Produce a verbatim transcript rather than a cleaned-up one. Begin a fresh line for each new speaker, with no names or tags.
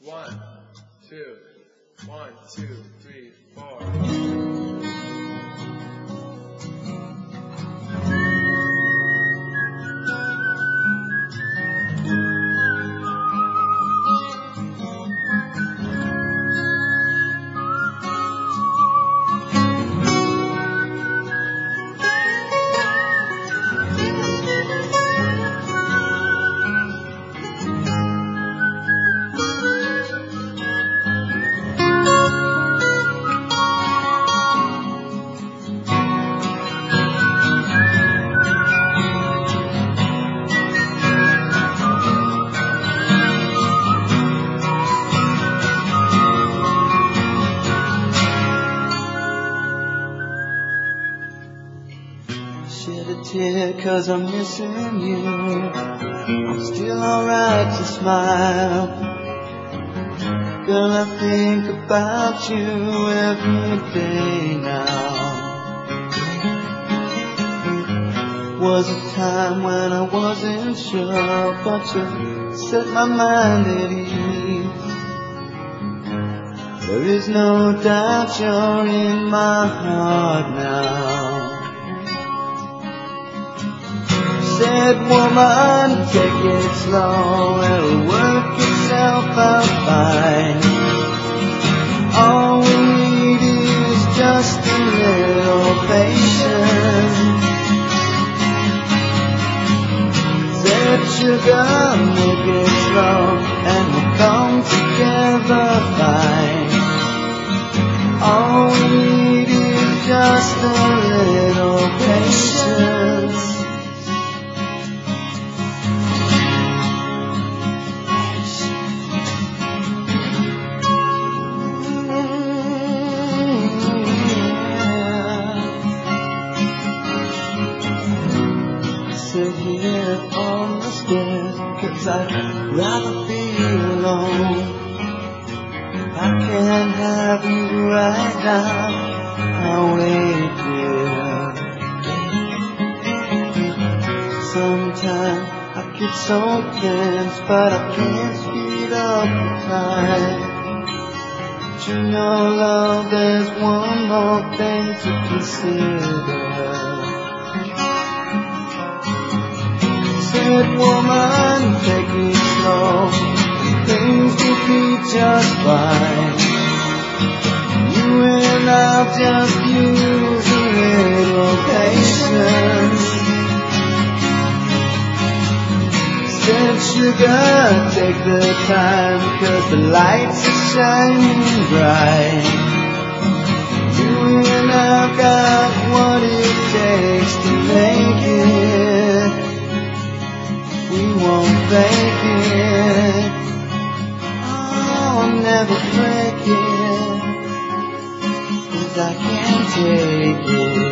One, two, one, two, three, four.
Shed a tear cause I'm missing you. I'm still alright to smile. Girl, I think about you every day now. Was a time when I wasn't sure, but you set my mind at ease. There is no doubt you're in my heart now. Said woman, take it slow, it'll work itself out fine. All we need is just a little patience. Said sugar, make it slow, and we'll come together fine. All we need is just a little patience. Sit here on the stairs, cause I'd rather be alone. I can't have you right now, I'll wait here. Sometimes I get so tense, but I can't speed up the time. But you know, love, there's one more thing to consider. Said woman, take it slow, things will be just fine. You and I'll just use a little patience. Said sugar, take the time, cause the lights are shining bright. You and I've got what it takes to make it. We won't fake it. Oh, I'll never break it, cause I can't take it.